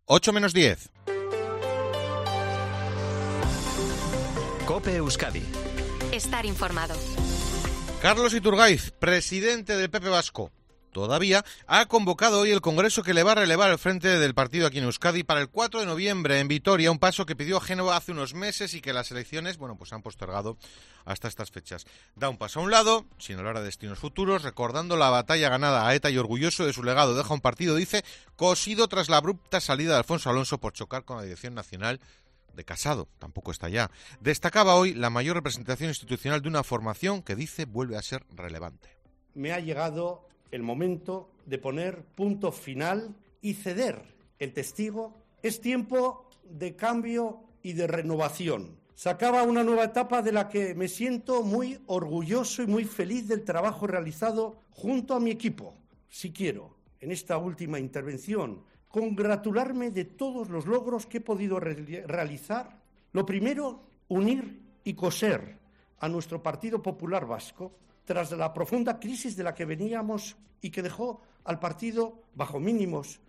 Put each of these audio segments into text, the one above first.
8:10. COPE Euskadi. Estar informado. Carlos Iturgaiz, presidente del PP Vasco, todavía ha convocado hoy el congreso que le va a relevar al frente del partido aquí en Euskadi para el 4 de noviembre en Vitoria, un paso que pidió Génova hace unos meses y que las elecciones, pues han postergado hasta estas fechas. Da un paso a un lado, sin hablar de destinos futuros, recordando la batalla ganada a ETA y orgulloso de su legado. Deja un partido, dice, cosido tras la abrupta salida de Alfonso Alonso por chocar con la dirección nacional de Casado. Tampoco está ya. Destacaba hoy la mayor representación institucional de una formación que dice vuelve a ser relevante. Me ha llegado el momento de poner punto final y ceder el testigo. Es tiempo de cambio y de renovación. Se acaba una nueva etapa de la que me siento muy orgulloso y muy feliz del trabajo realizado junto a mi equipo. Si quiero, en esta última intervención, congratularme de todos los logros que he podido realizar. Lo primero, unir y coser a nuestro Partido Popular Vasco tras la profunda crisis de la que veníamos y que dejó al partido bajo mínimos.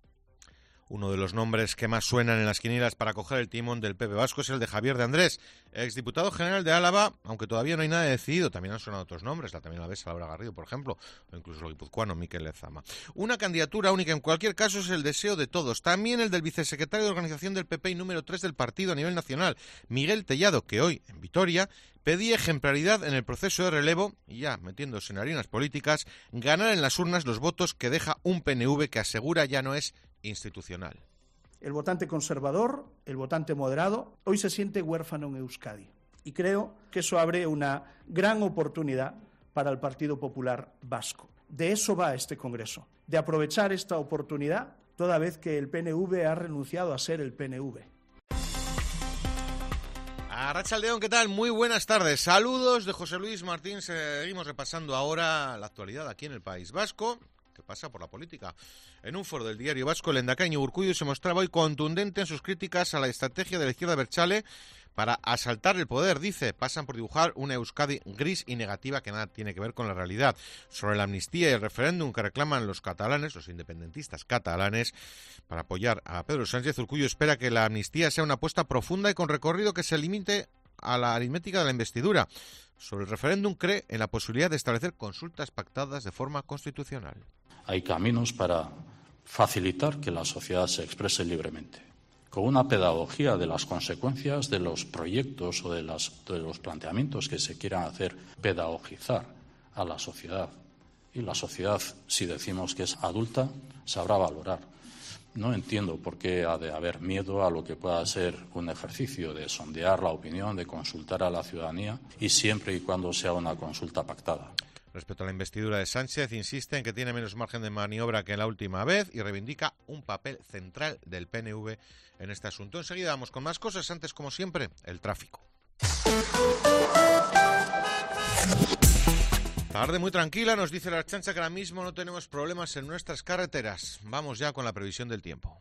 Uno de los nombres que más suenan en las quinielas para coger el timón del PP Vasco es el de Javier de Andrés, exdiputado general de Álava, aunque todavía no hay nada decidido. También han sonado otros nombres, también la ves a Laura Garrido, por ejemplo, o incluso el guipuzcoano Mikel Lezama. Una candidatura única en cualquier caso es el deseo de todos, también el del vicesecretario de organización del PP y número 3 del partido a nivel nacional, Miguel Tellado, que hoy, en Vitoria, pedía ejemplaridad en el proceso de relevo y ya, metiéndose en harinas políticas, ganar en las urnas los votos que deja un PNV que asegura ya no es institucional. El votante conservador, el votante moderado, hoy se siente huérfano en Euskadi. Y creo que eso abre una gran oportunidad para el Partido Popular Vasco. De eso va este Congreso, de aprovechar esta oportunidad toda vez que el PNV ha renunciado a ser el PNV. Arratsaldeon, ¿qué tal? Muy buenas tardes. Saludos de José Luis Martín. Seguimos repasando ahora la actualidad aquí en el País Vasco, que pasa por la política. En un foro del diario vasco, el lehendakari Urkullu se mostraba hoy contundente en sus críticas a la estrategia de la izquierda abertzale para asaltar el poder. Dice, pasan por dibujar una Euskadi gris y negativa que nada tiene que ver con la realidad. Sobre la amnistía y el referéndum que reclaman los catalanes, los independentistas catalanes, para apoyar a Pedro Sánchez, Urkullu espera que la amnistía sea una apuesta profunda y con recorrido que se limite a la aritmética de la investidura. Sobre el referéndum cree en la posibilidad de establecer consultas pactadas de forma constitucional. Hay caminos para facilitar que la sociedad se exprese libremente, con una pedagogía de las consecuencias de los proyectos o de los planteamientos que se quieran hacer, pedagogizar a la sociedad. Y la sociedad, si decimos que es adulta, sabrá valorar. No entiendo por qué ha de haber miedo a lo que pueda ser un ejercicio de sondear la opinión, de consultar a la ciudadanía, y siempre y cuando sea una consulta pactada. Respecto a la investidura de Sánchez, insiste en que tiene menos margen de maniobra que la última vez y reivindica un papel central del PNV en este asunto. Enseguida vamos con más cosas. Antes, como siempre, el tráfico. Tarde muy tranquila, nos dice la Ertzaintza que ahora mismo no tenemos problemas en nuestras carreteras. Vamos ya con la previsión del tiempo.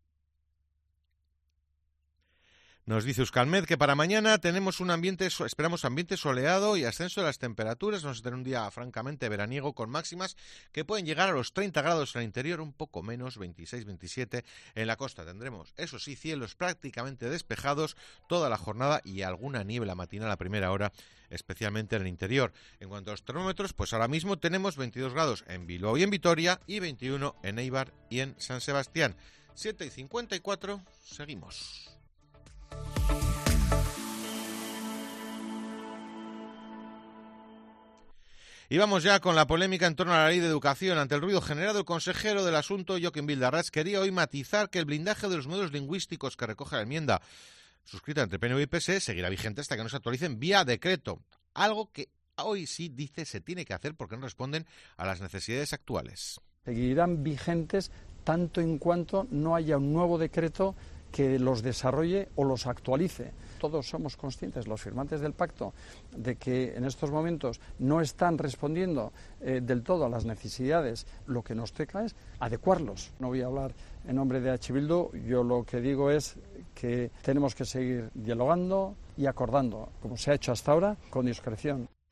Nos dice Euskalmet que para mañana esperamos ambiente soleado y ascenso de las temperaturas. Vamos a tener un día francamente veraniego con máximas que pueden llegar a los 30 grados en el interior, un poco menos, 26, 27 en la costa. Tendremos, eso sí, cielos prácticamente despejados toda la jornada y alguna niebla matinal a primera hora, especialmente en el interior. En cuanto a los termómetros, pues ahora mismo tenemos 22 grados en Bilbao y en Vitoria y 21 en Eibar y en San Sebastián. 7:54, seguimos. Y vamos ya con la polémica en torno a la ley de educación. Ante el ruido generado, el consejero del asunto, Joaquín Bildarratz, quería hoy matizar que el blindaje de los modelos lingüísticos que recoge la enmienda suscrita entre PNV y PSE seguirá vigente hasta que no se actualicen vía decreto. Algo que hoy sí dice se tiene que hacer porque no responden a las necesidades actuales. Seguirán vigentes tanto en cuanto no haya un nuevo decreto que los desarrolle o los actualice. Todos somos conscientes, los firmantes del pacto, de que en estos momentos no están respondiendo del todo a las necesidades. Lo que nos toca es adecuarlos. No voy a hablar en nombre de H. Bildu, yo lo que digo es que tenemos que seguir dialogando y acordando, como se ha hecho hasta ahora, con discreción.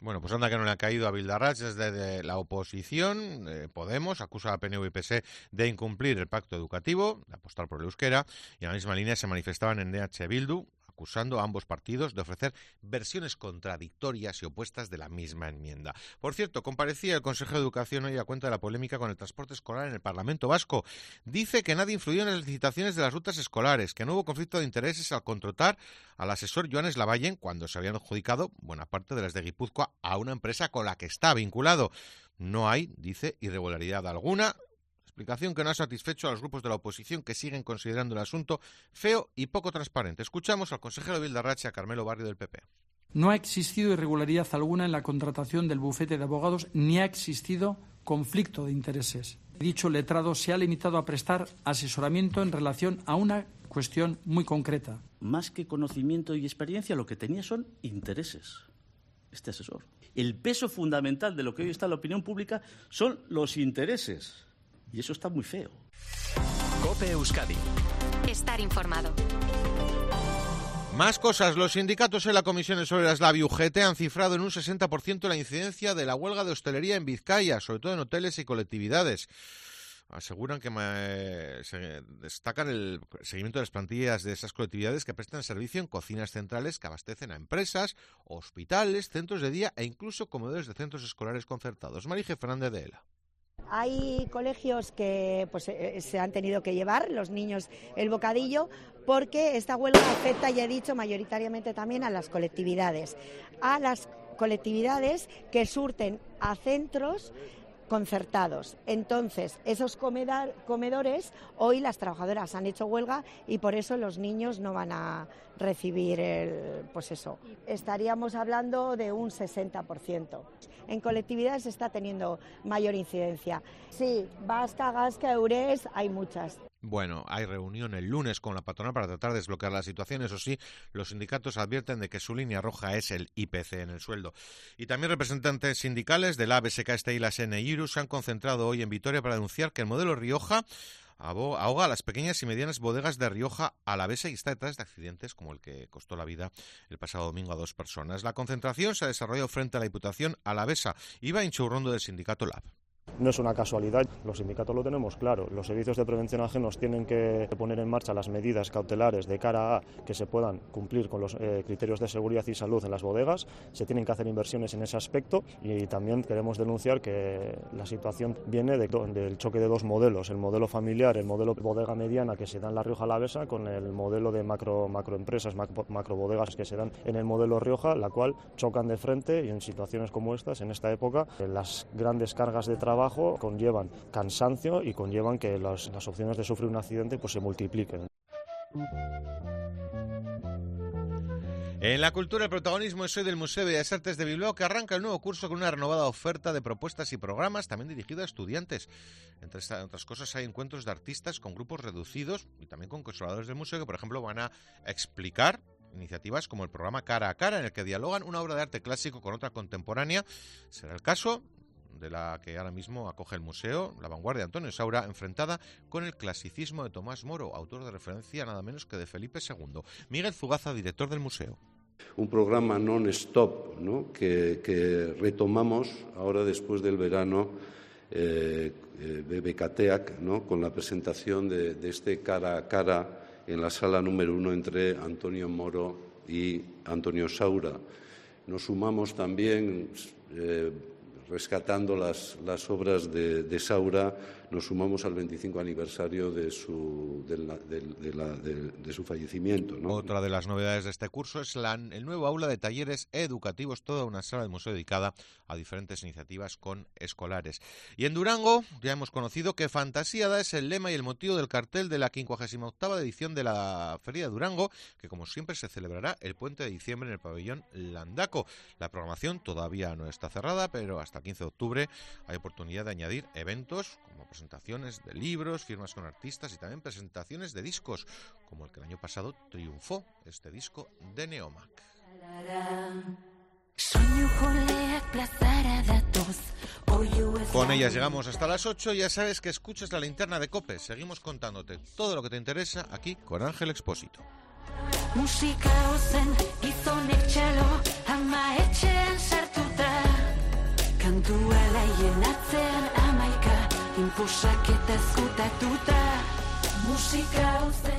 Bueno, pues anda que no le ha caído a Bildarratz desde la oposición. Podemos acusa a PNV y PSE de incumplir el pacto educativo, de apostar por el euskera, y en la misma línea se manifestaban en EH Bildu, acusando a ambos partidos de ofrecer versiones contradictorias y opuestas de la misma enmienda. Por cierto, comparecía el consejero de Educación hoy a cuenta de la polémica con el transporte escolar en el Parlamento Vasco. Dice que nadie influyó en las licitaciones de las rutas escolares, que no hubo conflicto de intereses al contratar al asesor Joanes Lavallen cuando se habían adjudicado buena parte de las de Guipúzcoa a una empresa con la que está vinculado. No hay, dice, irregularidad alguna. Explicación que no ha satisfecho a los grupos de la oposición, que siguen considerando el asunto feo y poco transparente. Escuchamos al consejero de Bildarratz y a Carmelo Barrio del PP. No ha existido irregularidad alguna en la contratación del bufete de abogados, ni ha existido conflicto de intereses. Dicho letrado se ha limitado a prestar asesoramiento en relación a una cuestión muy concreta. Más que conocimiento y experiencia, lo que tenía son intereses, este asesor. El peso fundamental de lo que hoy está en la opinión pública son los intereses. Y eso está muy feo. COPE Euskadi. Estar informado. Más cosas. Los sindicatos en la Comisión sobre la UGT han cifrado en un 60% la incidencia de la huelga de hostelería en Vizcaya, sobre todo en hoteles y colectividades. Aseguran que destacan el seguimiento de las plantillas de esas colectividades que prestan servicio en cocinas centrales que abastecen a empresas, hospitales, centros de día e incluso comedores de centros escolares concertados. Marije Fernández de Ela. Hay colegios que se han tenido que llevar los niños el bocadillo porque esta huelga afecta, ya he dicho, mayoritariamente también a las colectividades que surten a centros concertados. Entonces, esos comedores, hoy las trabajadoras han hecho huelga y por eso los niños no van a recibir estaríamos hablando de un 60%. En colectividades está teniendo mayor incidencia. Sí, Vasca, Gasca, Eures, hay muchas. Bueno, hay reunión el lunes con la patronal para tratar de desbloquear la situación. Eso sí, los sindicatos advierten de que su línea roja es el IPC en el sueldo. Y también representantes sindicales de la ABSK, y la SNIRU se han concentrado hoy en Vitoria para denunciar que el modelo Rioja ahoga a las pequeñas y medianas bodegas de Rioja Alavesa y está detrás de accidentes como el que costó la vida el pasado domingo a 2 personas. La concentración se ha desarrollado frente a la Diputación Alavesa. Iba Inchurrondo del sindicato LAB. No es una casualidad, los sindicatos lo tenemos claro. Los servicios de prevención ajenos tienen que poner en marcha las medidas cautelares de cara a que se puedan cumplir con los criterios de seguridad y salud en las bodegas. Se tienen que hacer inversiones en ese aspecto y también queremos denunciar que la situación viene del choque de dos modelos, el modelo familiar, el modelo bodega mediana que se da en la Rioja Alavesa con el modelo de macroempresas, macrobodegas que se dan en el modelo Rioja, la cual chocan de frente y en situaciones como estas, en esta época, las grandes cargas de trabajo conllevan cansancio y conllevan que las opciones de sufrir un accidente se multipliquen. En la cultura, el protagonismo es hoy del Museo de Bellas Artes de Bilbao, que arranca el nuevo curso con una renovada oferta de propuestas y programas, también dirigido a estudiantes. Entre otras cosas, hay encuentros de artistas con grupos reducidos y también con colaboradores del museo que, por ejemplo, van a explicar iniciativas como el programa Cara a Cara, en el que dialogan una obra de arte clásico con otra contemporánea. Será el caso de la que ahora mismo acoge el museo, La Vanguardia de Antonio Saura, enfrentada con el clasicismo de Tomás Moro, autor de referencia nada menos que de Felipe II. Miguel Zugaza, director del museo. Un programa non-stop, ¿no? que retomamos ahora después del verano BBKTEAC, ¿no? con la presentación de este cara a cara en la sala número 1 entre Antonio Moro y Antonio Saura. Nos sumamos también rescatando las obras de Saura, nos sumamos al 25 aniversario de su fallecimiento, ¿no? Otra de las novedades de este curso es el nuevo aula de talleres educativos, toda una sala del museo dedicada a diferentes iniciativas con escolares. Y en Durango ya hemos conocido que Fantasíada es el lema y el motivo del cartel de la 58ª edición de la Feria de Durango, que como siempre se celebrará el puente de diciembre en el pabellón Landaco. La programación todavía no está cerrada, pero hasta el 15 de octubre hay oportunidad de añadir eventos como presentaciones de libros, firmas con artistas y también presentaciones de discos, como el que el año pasado triunfó, este disco de Neomac. Con ellas llegamos hasta las 8. Ya sabes que escuchas la linterna de COPE. Seguimos contándote todo lo que te interesa aquí con Ángel Expósito. Musika ozen gizonek txalo, ama etxean sartuta. Kantua laien atzean amaika, inposak eta zutatuta, musika